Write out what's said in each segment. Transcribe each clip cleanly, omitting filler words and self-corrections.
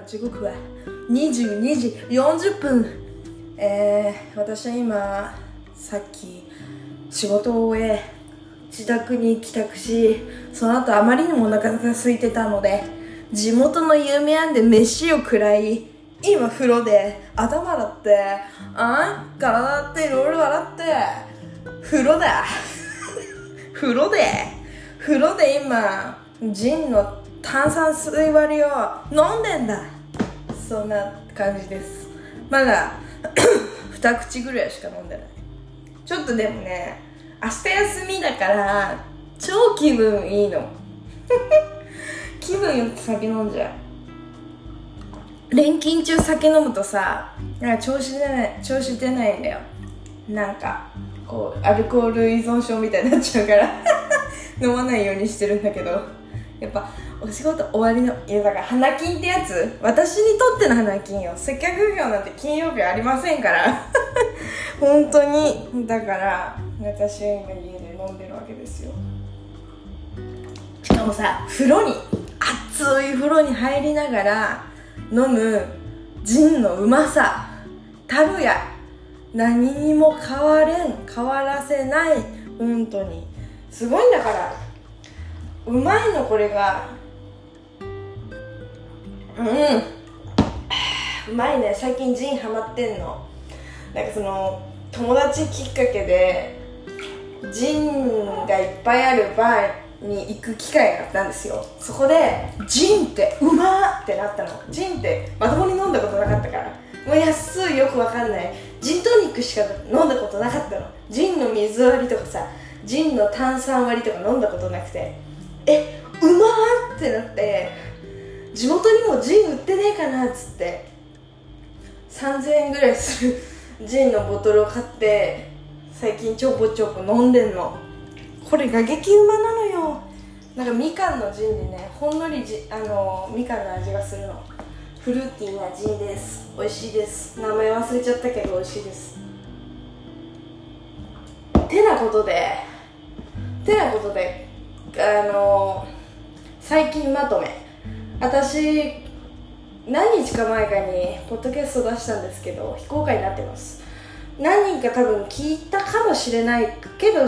時刻は22時40分。私は今さっき仕事を終え自宅に帰宅し、その後あまりにもお腹が空いてたので地元の有名庵で飯を食らい、今風呂で頭洗って体洗っていろいろ洗って風呂で今ジンの炭酸水割りを飲んでんだ。そんな感じです。まだ2口ぐらいしか飲んでない。ちょっとでもね、明日休みだから超気分いいの気分よく酒飲んじゃう。連勤中酒飲むとさ、調子出ないんだよ。なんかこうアルコール依存症みたいになっちゃうから飲まないようにしてるんだけど、やっぱお仕事終わりの、だから花金ってやつ、私にとっての花金よ。接客業なんて金曜日ありませんから本当に。だから私は今家で飲んでるわけですよ。しかもさ、熱い風呂に入りながら飲むジンのうまさたるや何にも変わらせない。本当にすごいんだから。うまいのこれが。うまいね。最近ジンハマってんの。なんかその友達きっかけでジンがいっぱいあるバーに行く機会があったんですよ。そこでジンってうまーってなったの。ジンってまともに飲んだことなかったから、もう安いよくわかんないジントニックしか飲んだことなかったの。ジンの水割りとかさ、ジンの炭酸割りとか飲んだことなくて、うまーってなって、地元にもジン売ってねえかなっつって3000円ぐらいするジンのボトルを買って最近ちょこちょこ飲んでんの。これが激うまなのよ。なんかみかんのジンでね、ほんのりみかんの味がするの。フルーティーなジンです。美味しいです。名前忘れちゃったけど美味しいです。てなことで最近まとめ、私何日か前かにポッドキャスト出したんですけど、非公開になってます。何人か多分聞いたかもしれないけど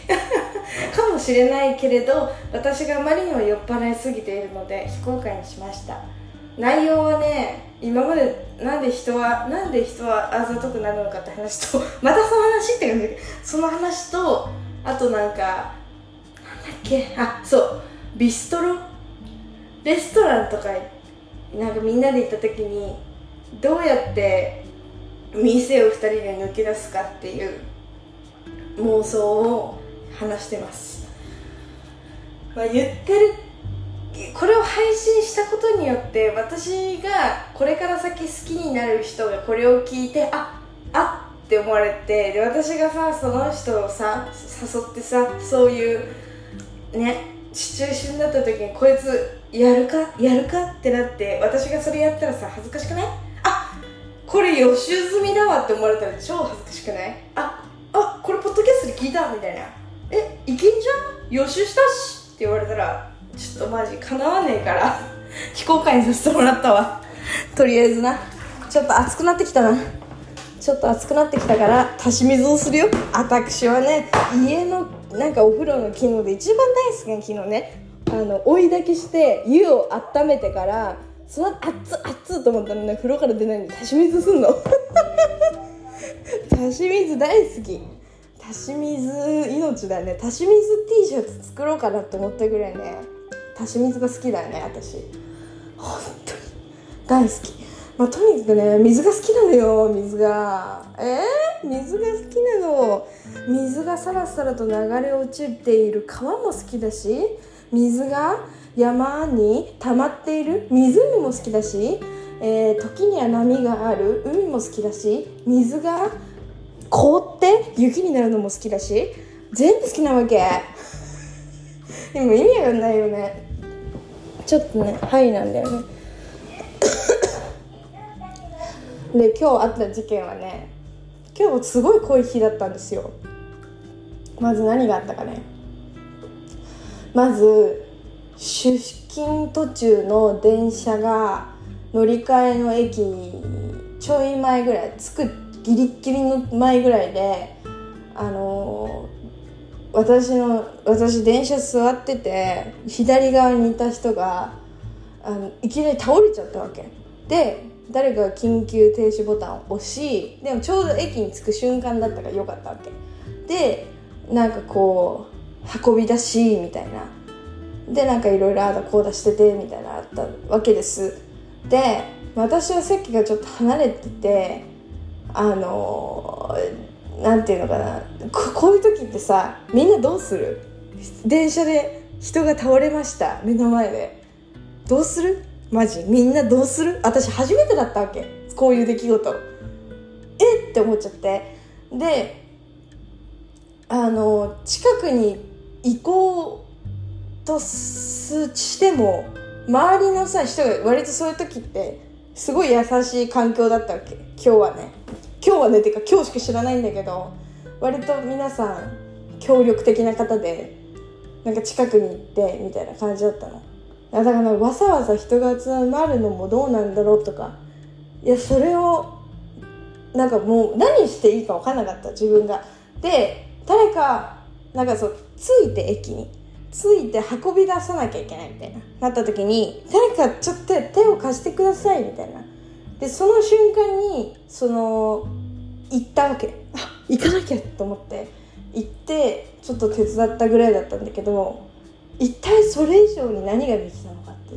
私があまりにも酔っ払いすぎているので非公開にしました。内容はね、今までなんで人はあざとくなるのかって話とまたその話って感じで、その話と、あとなんだっけ、ビストロレストランとかなんかみんなで行った時にどうやって店を2人で抜け出すかっていう妄想を話してます。言ってる、これを配信したことによって私がこれから先好きになる人がこれを聞いてって思われて、で私がさその人をさ誘ってさ、そういうねシチュエーションだった時にこいつやるかってなって、私がそれやったらさ恥ずかしくない？これ予習済みだわって思われたら超恥ずかしくない？これポッドキャストで聞いたみたいな、いけんじゃん予習したしって言われたらちょっとマジかなわねえから非公開にさせてもらったわ。とりあえずな、ちょっと熱くなってきたから足し水をするよ。私はね、家のなんかお風呂の機能で一番大好きな機能ね、追い炊きして湯を温めてから、その熱っと思ったらね、風呂から出ないんで足し水すんの足し水大好き。足し水命だね。足し水 T シャツ作ろうかなって思ったぐらいね、足し水が好きだよね。私本当に大好き。とにかくね、水が好きなのよ。水が好きなの。水がさらさらと流れ落ちている川も好きだし、水が山に溜まっている湖も好きだし、時には波がある海も好きだし、水が凍って雪になるのも好きだし、全部好きなわけでも意味がないよね。ちょっとねハイなんだよねで、今日あった事件はね、今日すごい濃い日だったんですよ。まず何があったかね。まず出勤途中の電車が乗り換えの駅ちょい前ぐらい着くギリギリの前ぐらいで私電車座ってて左側にいた人がいきなり倒れちゃったわけで、誰かが緊急停止ボタンを押し、でもちょうど駅に着く瞬間だったからよかったわけで、なんかこう運び出しみたいなで、なんかいろいろあだこうだしててみたいなあったわけです。で私は席がちょっと離れててなんていうのかな、こういう時ってさ、みんなどうする？電車で人が倒れました、目の前でどうする？マジみんなどうする？私初めてだったわけ、こういう出来事って思っちゃって、で近くに行こうとしても周りのさ人が割とそういう時ってすごい優しい環境だったわけ。今日はねっていうか今日しか知らないんだけど、割と皆さん協力的な方でなんか近くに行ってみたいな感じだったの。だからわざわざ人が集まるのもどうなんだろうとか、いやそれをなんかもう何していいか分かんなかった自分が。で誰かなんかそう着いて駅に着いて運び出さなきゃいけないみたいなった時に、誰かちょっと手を貸してくださいみたいな。でその瞬間に行ったわけ。行かなきゃと思って行ってちょっと手伝ったぐらいだったんだけど、一体それ以上に何ができたのかっていう。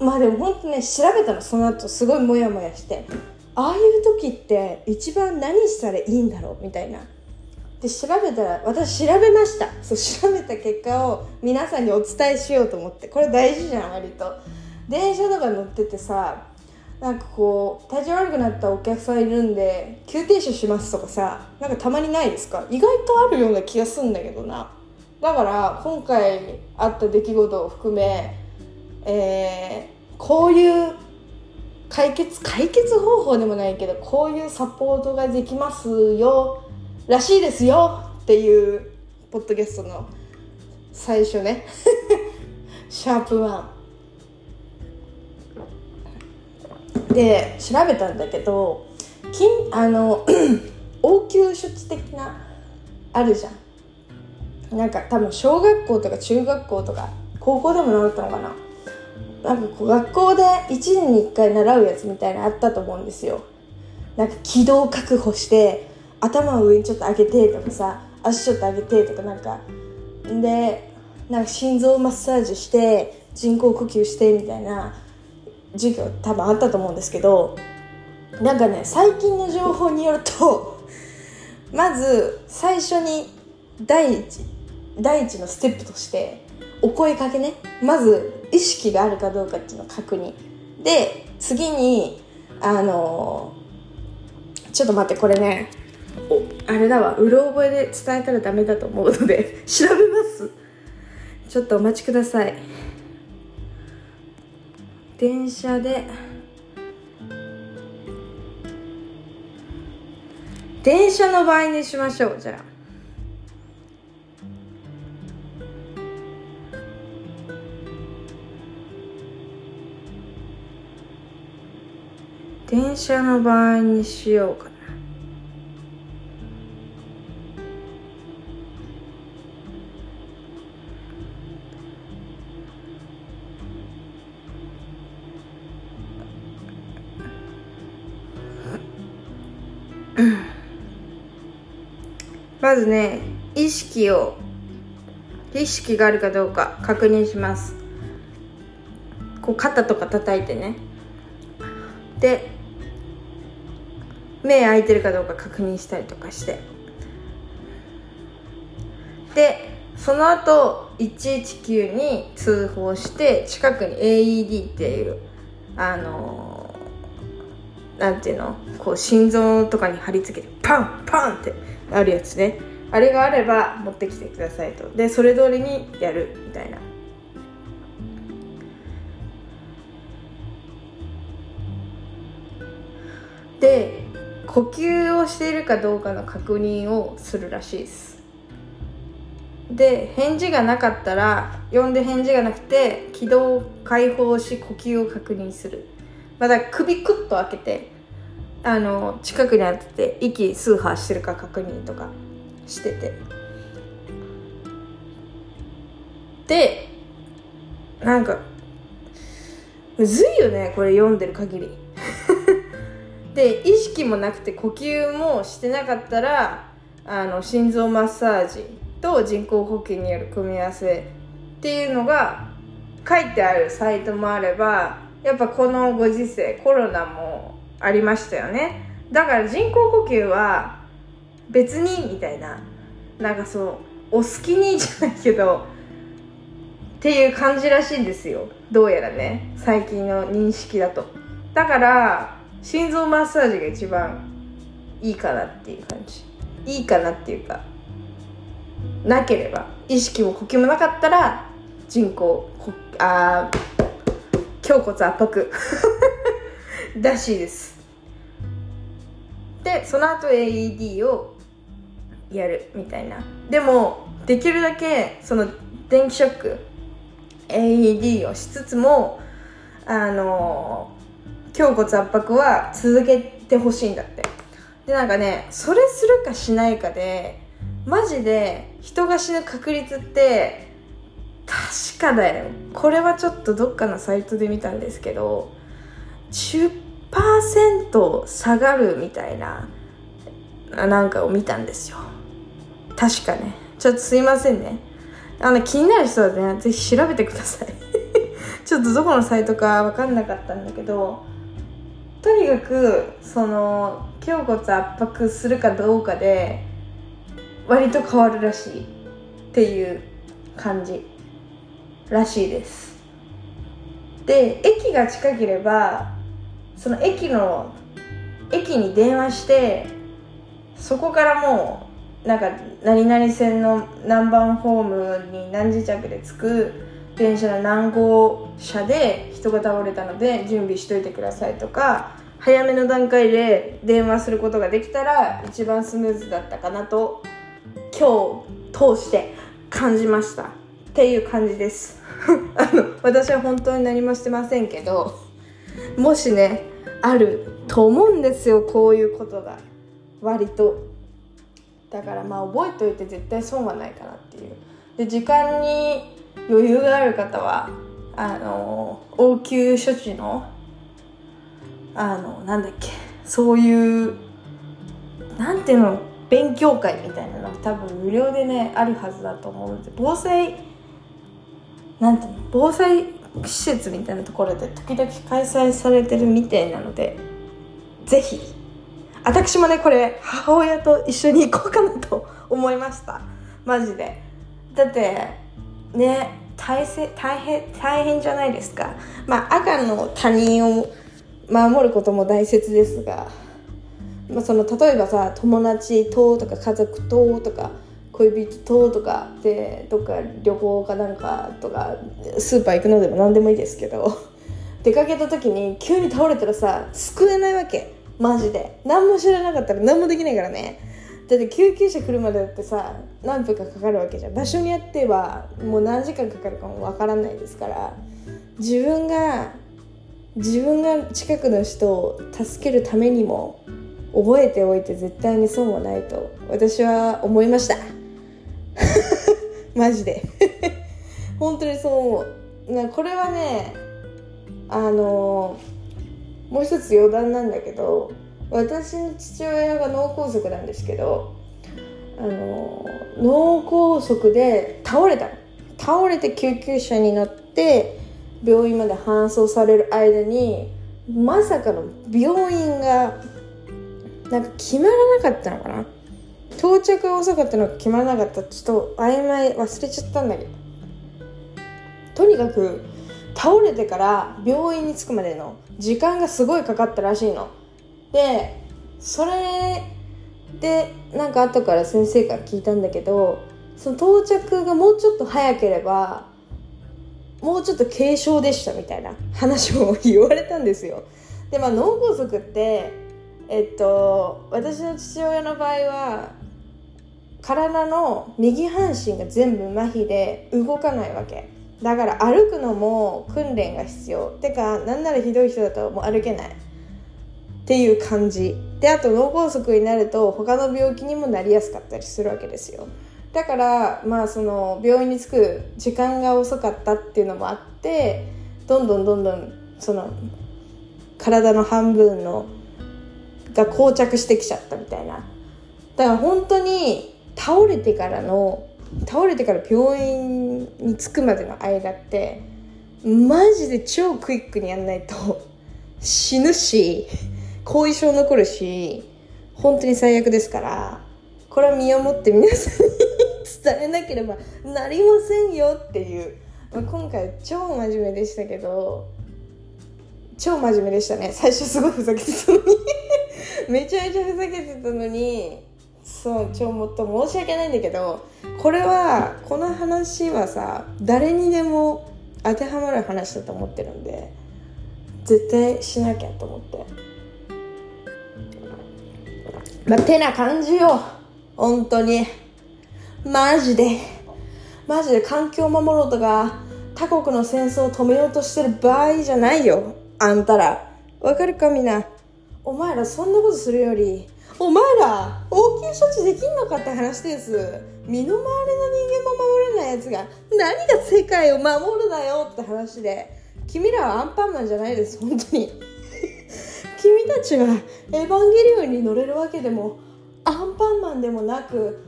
まあでも本当ね、調べたのその後すごいモヤモヤして、ああいう時って一番何したらいいんだろうみたいな。で調べたら、私調べました。そう調べた結果を皆さんにお伝えしようと思って。これ大事じゃん。割と電車とか乗っててさ、なんかこう体調悪くなったお客さんいるんで急停車しますとかさ、なんかたまにないですか？意外とあるような気がするんだけどな。だから今回あった出来事を含め、こういう解決方法でもないけど、こういうサポートができますよらしいですよっていうポッドキャストの最初ねシャープ1で調べたんだけど、応急処置的なあるじゃん。なんか多分小学校とか中学校とか高校でも習ったのかな。なんかこう学校で1年に1回習うやつみたいなのあったと思うんですよ。なんか気道確保して頭を上にちょっと上げてとかさ、足ちょっと上げてとか、なんか心臓マッサージして人工呼吸してみたいな授業多分あったと思うんですけど、なんかね、最近の情報によるとまず最初に第一のステップとしてお声かけね。まず意識があるかどうかっていうのを確認で、次にちょっと待って、これねあれだわ、うろ覚えで伝えたらダメだと思うので調べます。ちょっとお待ちください。電車の場合にしましょう。じゃあ電車の場合にしようかな。まずね、意識があるかどうか確認します。こう肩とか叩いてね。で、目開いてるかどうか確認したりとかして、でその後119に通報して、近くに AED っていうなんていうの、こう心臓とかに貼り付けてパンパンってあるやつね、あれがあれば持ってきてくださいと。でそれ通りにやるみたいな。で呼吸をしているかどうかの確認をするらしいです。で返事がなかったら、呼んで返事がなくて気道を開放し呼吸を確認する。 まだ首クッと開けて近くに当てて息吸う発してるか確認とかしてて、でなんかむずいよねこれ読んでる限りで意識もなくて呼吸もしてなかったら心臓マッサージと人工呼吸による組み合わせっていうのが書いてあるサイトもあれば、やっぱこのご時世コロナもありましたよね。だから人工呼吸は別にみたいな、なんかそうお好きにじゃないけどっていう感じらしいんですよ、どうやらね、最近の認識だと。だから心臓マッサージが一番いいかなっていう感じ。いいかなっていうか、なければ意識も呼吸もなかったら胸骨圧迫らしいです。でその後 AED をやるみたいな。でもできるだけその電気ショック AED をしつつも胸骨圧迫は続けてほしいんだって。でなんかね、それするかしないかでマジで人が死ぬ確率って確かだよ、これはちょっとどっかのサイトで見たんですけど 10% 下がるみたいななんかを見たんですよ、確かね。ちょっとすいませんね、気になる人はねぜひ調べてくださいちょっとどこのサイトか分かんなかったんだけど、とにかくその胸骨圧迫するかどうかで割と変わるらしいっていう感じらしいです。で駅が近ければその駅に電話して、そこからもうなんか何々線の何番ホームに何時着で着く電車の何号車で人が倒れたので準備しといてくださいとか、早めの段階で電話することができたら一番スムーズだったかなと今日通して感じましたっていう感じです私は本当に何もしてませんけど、もしねあると思うんですよ、こういうことが割と。だからまあ覚えておいて絶対損はないかなっていう。で時間に余裕がある方は応急処置のなんだっけ、そういうなんていうの勉強会みたいなの多分無料でねあるはずだと思うので、防災施設みたいなところで時々開催されてるみたいなので、ぜひ私もねこれ母親と一緒に行こうかなと思いました、マジで。だってね大変じゃないですか。まあ赤の他人を守ることも大切ですが、その例えばさ友達とか家族とか恋人とかでどっか旅行かなんかとかスーパー行くのでも何でもいいですけど、出かけた時に急に倒れたらさ救えないわけ、マジで。何も知らなかったら何もできないからね。だって救急車来るまでだってさ何分かかかるわけじゃん。場所によってはもう何時間かかるかもわからないですから、自分が近くの人を助けるためにも覚えておいて絶対に損はないと私は思いましたマジで本当にそう思う。これはねもう一つ余談なんだけど、私の父親が脳梗塞なんですけど、脳梗塞で倒れて救急車に乗って病院まで搬送される間にまさかの病院がなんか決まらなかったのかな、到着が遅かったのか決まらなかった、ちょっと曖昧忘れちゃったんだけど、とにかく倒れてから病院に着くまでの時間がすごいかかったらしいので、それでなんか後から先生から聞いたんだけど、その到着がもうちょっと早ければもうちょっと軽症でしたみたいな話を言われたんですよ。で脳梗塞って私の父親の場合は体の右半身が全部麻痺で動かないわけだから歩くのも訓練が必要。てかなんならひどい人だともう歩けないっていう感じで、あと脳梗塞になると他の病気にもなりやすかったりするわけですよ。だからその病院に着く時間が遅かったっていうのもあって、どんどんその体の半分のが膠着してきちゃったみたいな。だから本当に倒れてから病院に着くまでの間ってマジで超クイックにやんないと死ぬし後遺症残るし、本当に最悪ですから、これは身をもって皆さんに伝えなければなりませんよっていう、今回超真面目でしたけど、超真面目でしたね。最初すごいふざけてたのにめちゃめちゃふざけてたのに、もっと申し訳ないんだけど、この話はさ、誰にでも当てはまる話だと思ってるんで、絶対しなきゃと思って、てな感じよ。本当にマジで環境を守ろうとか他国の戦争を止めようとしてる場合じゃないよ。あんたらわかるか？みんな、お前らそんなことするより、お前ら応急処置できんのかって話です。身の回りの人間も守れないやつが何が世界を守るだよって話で、君らはアンパンマンじゃないです。本当に君たちはエヴァンゲリオンに乗れるわけでもアンパンマンでもなく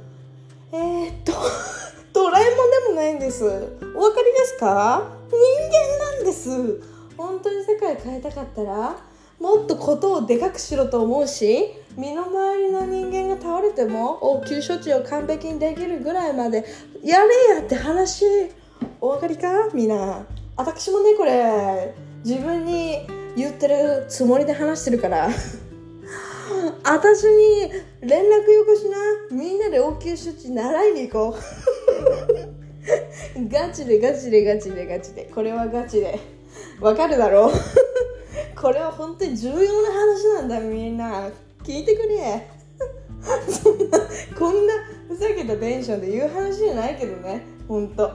ドラえもんでもないんです。お分かりですか？人間なんです。本当に世界変えたかったらもっとことをでかくしろと思うし、身の回りの人間が倒れても応急処置を完璧にできるぐらいまでやれやって話。お分かりか？みんな、私もねこれ自分に言ってるつもりで話してるから私に連絡よこしな。みんなで応急処置習いに行こうガチでこれはガチでわかるだろうこれは本当に重要な話なんだ。みんな聞いてくれこんなふざけたテンションで言う話じゃないけどね、本当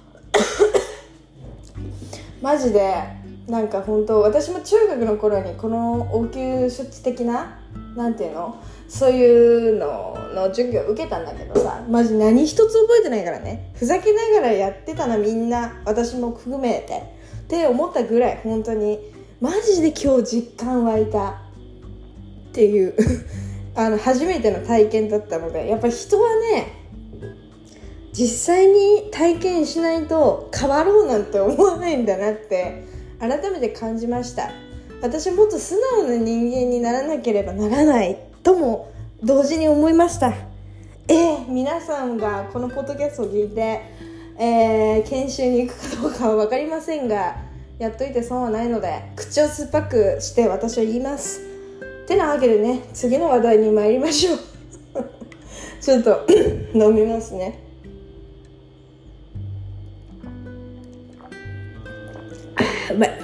マジでなんか本当、私も中学の頃にこの応急処置的ななんていうの、そういうのの授業を受けたんだけどさ、マジ何一つ覚えてないからね。ふざけながらやってたな、みんな、私も含めてって思ったぐらい、本当にマジで今日実感湧いたっていう初めての体験だったので、やっぱり人はね実際に体験しないと変わろうなんて思わないんだなって改めて感じました。私もっと素直な人間にならなければならないとも同時に思いました。皆さんがこのポッドキャストを聞いて、研修に行くかどうかは分かりませんが、やっといて損はないので口を酸っぱくして私は言います。てなわけでね、次の話題に参りましょうちょっと飲みますね。うまい。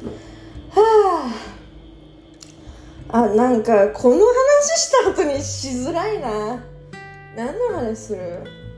なんかこの話した後にしづらいな。何の話する？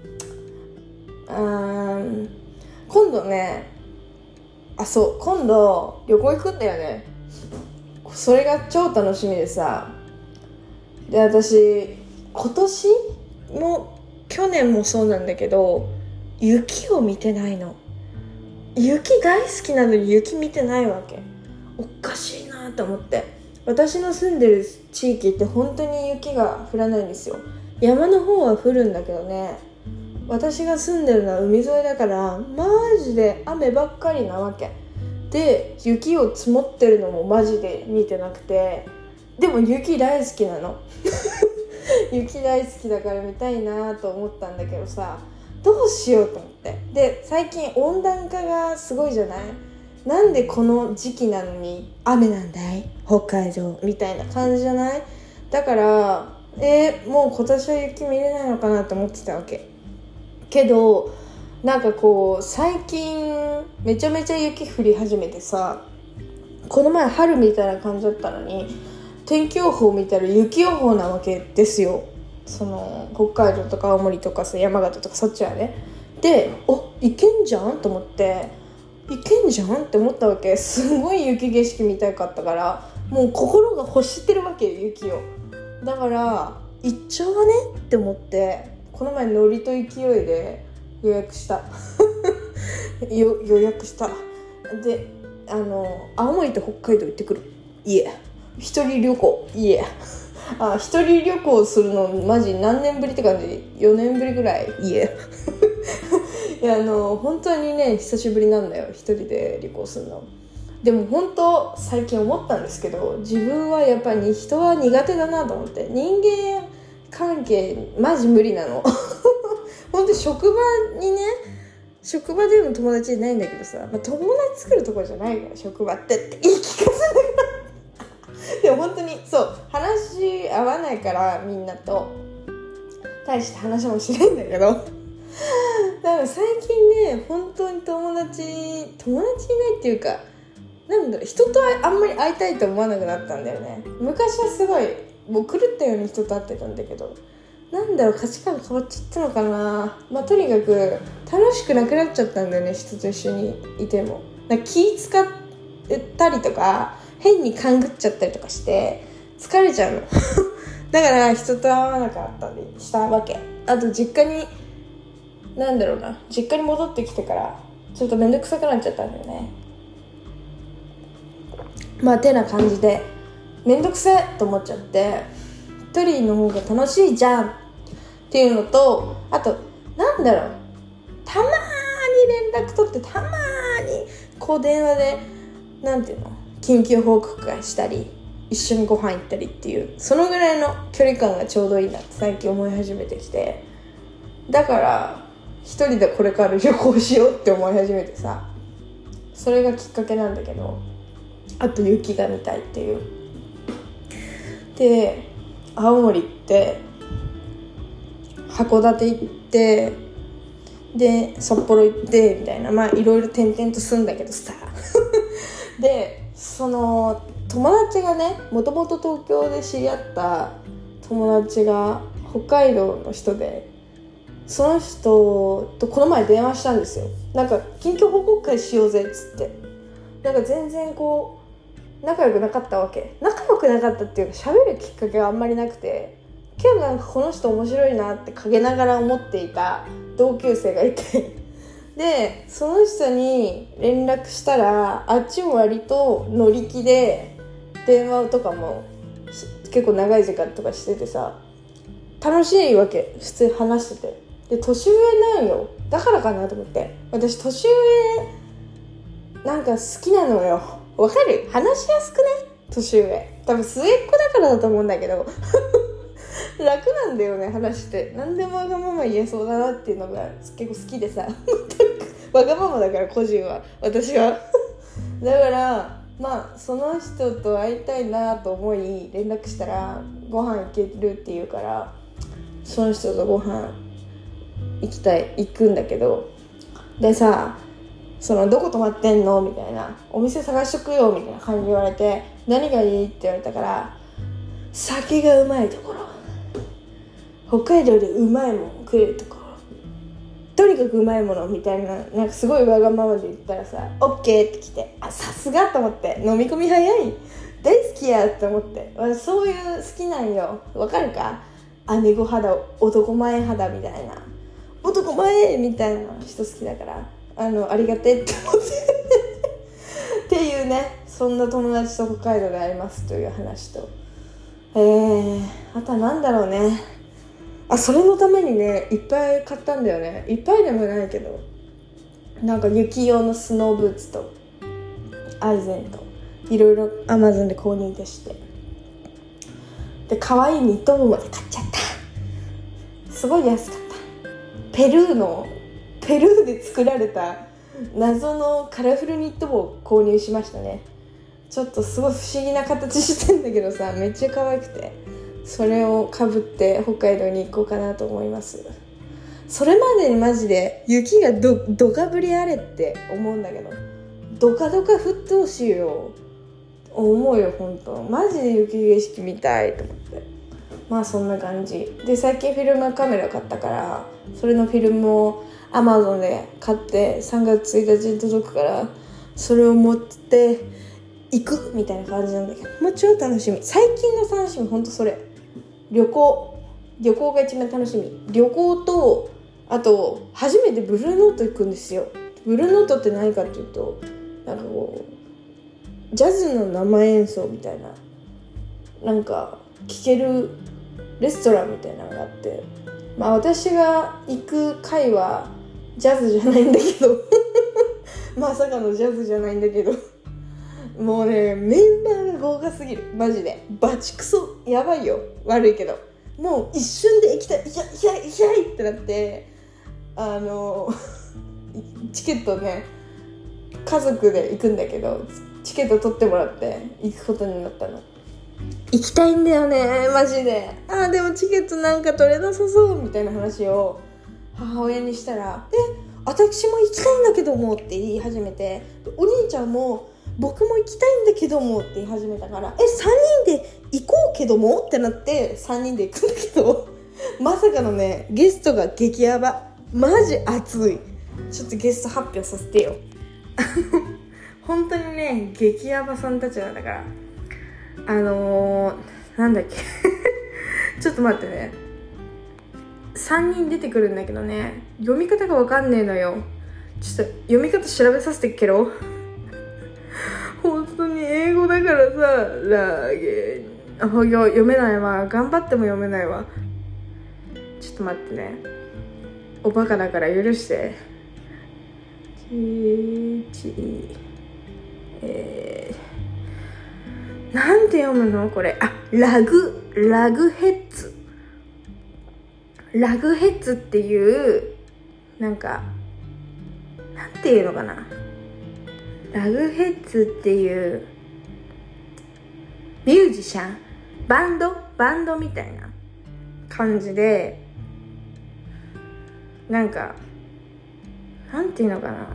今度ね、今度旅行行くんだよね。それが超楽しみでさ。で、私今年も去年もそうなんだけど、雪を見てないの。雪大好きなのに雪見てないわけ。おかしいなと思って。私の住んでる地域って本当に雪が降らないんですよ。山の方は降るんだけどね、私が住んでるのは海沿いだからマジで雨ばっかりなわけで、雪を積もってるのもマジで見てなくて、でも雪大好きなの雪大好きだから見たいなと思ったんだけどさ、どうしようと思って。で、最近温暖化がすごいじゃない。なんでこの時期なのに雨なんだい北海道みたいな感じじゃない。だからもう今年は雪見れないのかなと思ってたわけけど、なんかこう最近めちゃめちゃ雪降り始めてさ、この前春みたいな感じだったのに天気予報見たら雪予報なわけですよ。その北海道とか青森とかさ、山形とかそっちはね。で、いけんじゃんと思って、 いけんじゃんって思ったわけ。すごい雪景色見たかったから、もう心が欲してるわけ、雪を。だから行っちゃうわねって思って、この前ノリと勢いで予約した予約したで、青森と北海道行ってくる。いえ、一人旅行。いえ一人旅行するのマジ何年ぶりって感じ。4年ぶりぐらい。いえいや、本当にね、久しぶりなんだよ、一人で旅行するの。でも本当最近思ったんですけど、自分はやっぱり人は苦手だなと思って。人間関係マジ無理なの本当職場にね、職場でも友達いないんだけどさ、友達作るところじゃないから職場って言い聞かせながらでも本当にそう話合わないから、みんなと大して話もしないんだけどだから最近ね、本当に友達いないっていうか、なんだろう、人とあんまり会いたいと思わなくなったんだよね。昔はすごいもう狂ったように人と会ってたんだけど、なんだろう、価値観変わっちゃったのかな。とにかく楽しくなくなっちゃったんだよね、人と一緒にいても。気使ったりとか変に勘ぐっちゃったりとかして疲れちゃうのだから人と会わなかったりしたわけ。あと実家に戻ってきてからちょっとめんどくさくなっちゃったんだよね。てな感じでめんどくせえと思っちゃって、一人の方が楽しいじゃんっていうのと、あとたまーに連絡取って、たまーにこう電話で緊急報告会したり、一緒にご飯行ったりっていう、そのぐらいの距離感がちょうどいいなって最近思い始めてきて、だから一人でこれから旅行しようって思い始めてさ、それがきっかけなんだけど、あと雪が見たいっていう。で、青森行って函館行ってで札幌行ってみたいな、いろいろ転々とするんだけどさで、その友達がね、もともと東京で知り合った友達が北海道の人で、その人とこの前電話したんですよ。近況報告会しようぜっつって。全然仲良くなかったわけ。仲良くなかったっていうか、喋るきっかけがあんまりなくて、けどこの人面白いなって陰ながら思っていた同級生がいてで、その人に連絡したら、あっちも割と乗り気で電話とかも結構長い時間とかしててさ、楽しいわけ、普通に話してて。で、年上なんよ。だからかなと思って。私年上好きなのよ。わかる？話しやすくね？年上。多分末っ子だからだと思うんだけど楽なんだよね、話して。何でもわがまま言えそうだなっていうのが結構好きでさわがままだから、個人は、私はだからその人と会いたいなと思い連絡したら、ご飯行けるって言うから、その人とご飯行くんだけど、でさ、どこ泊まってんのみたいな、お店探しとくよみたいな感じで言われて、何がいいって言われたから、酒がうまいところ、北海道でうまいもん食えるところ、とにかくうまいものみたいな、すごいわがままで言ったらさ、オッケーって来て、さすがと思って、飲み込み早い、大好きやって思って。私そういう好きなんよ。わかるか？姉御肌、男前肌みたいな、男前みたいな人好きだから、ありがてって思ってっていうね、そんな友達と北海道で会いますという話と、あとはなんだろうね、それのためにね、いっぱい買ったんだよね。いっぱいでもないけど、雪用のスノーブーツとアイゼンといろいろ Amazon で購入でして、で可愛いニット帽まで買っちゃった。すごい安かった。ペルーで作られた謎のカラフルニット帽を購入しましたね。ちょっとすごい不思議な形してんだけどさ、めっちゃ可愛くて、それをかぶって北海道に行こうかなと思います。それまでにマジで雪がどかぶりあれって思うんだけど、どかどか降ってほしいよ、思うよ。ほんとマジで雪景色見たいと思って。 まあそんな感じで、最近フィルムカメラ買ったから、それのフィルムを Amazon で買って3月1日に届くから、それを持って行くみたいな感じなんだけど、もう超楽しみ。最近の楽しみほんとそれ、旅行が一番楽しみ。旅行と、あと初めてブルーノート行くんですよ。ブルーノートって何かっていうと、なんかこうジャズの生演奏みたいな、なんか聴けるレストランみたいなのがあって、まあ私が行く回はジャズじゃないんだけどまさかのジャズじゃないんだけどもうね、メンバーが豪華すぎる。マジでバチクソやばいよ。悪いけどもう一瞬で行きたい、いやってなって、チケットね、家族で行くんだけど、チケット取ってもらって行くことになったの。行きたいんだよね、マジで。でもチケットなんか取れなさそうみたいな話を母親にしたら、私も行きたいんだけどもって言い始めて、お兄ちゃんも僕も行きたいんだけどもって言い始めたから、3人で行こうけどもってなって3人で行くんだけどまさかのね、ゲストが激ヤバ、マジ熱い。ちょっとゲスト発表させてよ本当にね、激ヤバさんたちなんだから、なんだっけちょっと待ってね、3人出てくるんだけどね、読み方がわかんねえのよ。ちょっと読み方調べさせてっけど本当に英語だからさ、ラーゲン読めないわ。頑張っても読めないわ。ちょっと待ってね、おバカだから許して。なんて読むのこれ。ラグヘッズ。ラグヘッズっていう、なんかなんていうのかな、ラグヘッズっていうミュージシャン、バンドみたいな感じで、なんかなんていうのかな、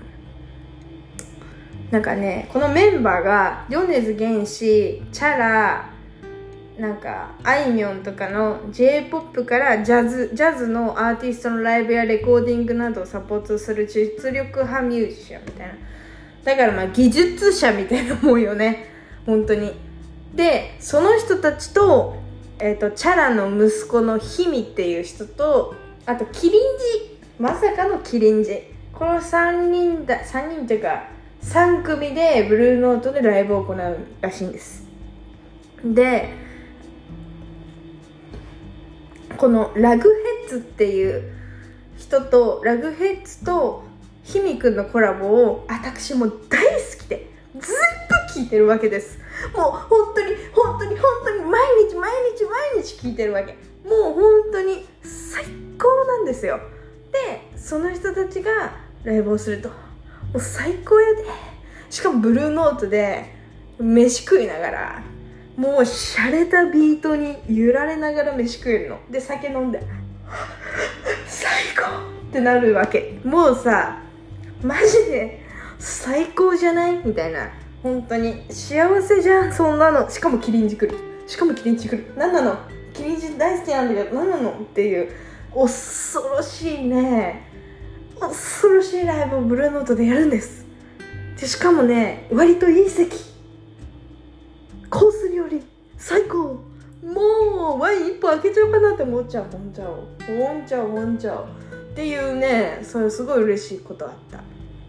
なんかね、このメンバーが米津玄師、チャラ、なんかあいみょんとかの J-POP からジャズのアーティストのライブやレコーディングなどをサポートする実力派ミュージシャンみたいな。だからまあ技術者みたいなもんよね、本当に。で、その人たちと、チャラの息子のヒミっていう人と、あとキリンジ、まさかのキリンジ、この3人というか3組でブルーノートでライブを行うらしいんです。で、このラグヘッズっていう人と、ラグヘッズとヒミくんのコラボを私も大好きでずっと聞いてるわけです。もう本当に毎日聞いてるわけ。もう本当に最高なんですよ。で、その人たちがライブをするともう最高やで。しかもブルーノートで飯食いながら、もう洒落たビートに揺られながら飯食えるので、酒飲んで最高ってなるわけ。もうさ、マジで最高じゃないみたいな、本当に幸せじゃん、そんなの。しかもキリンジ来る。何なの、キリンジ大好きなんだけど何なのっていう恐ろしいね、恐ろしいライブをブルーノートでやるんです。で、しかもね、割といい席、コース料理最高。もうワイン1本開けちゃおうかなって思っちゃう。本ちゃうっていうね、それすごい嬉しいことあった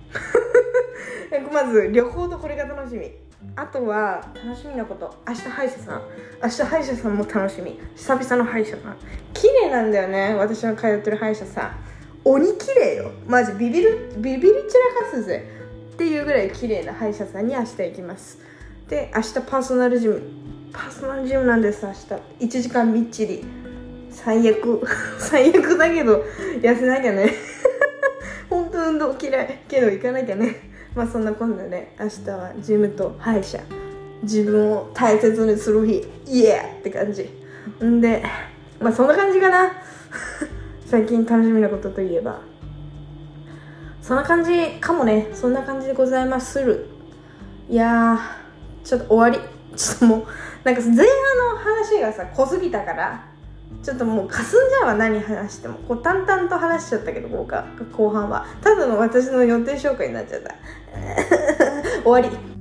まず旅行とこれが楽しみ。あとは楽しみなこと、明日歯医者さんも楽しみ。久々の歯医者さん綺麗なんだよね。私の通ってる歯医者さん鬼綺麗よ、マジビビり散らかすぜっていうぐらい綺麗な歯医者さんに明日行きます。で、明日パーソナルジムなんです。明日1時間みっちり。最悪だけど痩せなきゃね本当運動嫌いけど行かなきゃね。まあそんなこんなで、明日はジムと歯医者、自分を大切にする日、イエーって感じんで、まあそんな感じかな最近楽しみなことといえばそんな感じかもね。そんな感じでございまする。いやー、ちょっと終わり。ちょっともうなんか前半の話がさ濃すぎたから、 ちょっともうかすんじゃうわ、何話しても。こう淡々と話しちゃったけど、後半はただの私の予定紹介になっちゃった終わり。